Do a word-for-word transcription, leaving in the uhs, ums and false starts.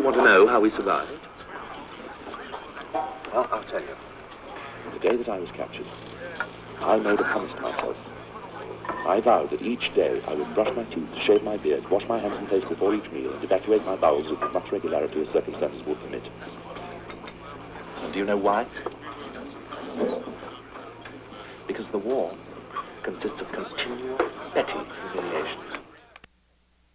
you want to know how we survived? Well, I'll tell you. The day that I was captured, I made a promise to myself. I vowed that each day I would brush my teeth, shave my beard, wash my hands and face before each meal, and evacuate my bowels with as much regularity as circumstances would permit. And do you know why? Because the war consists of continual petty humiliations.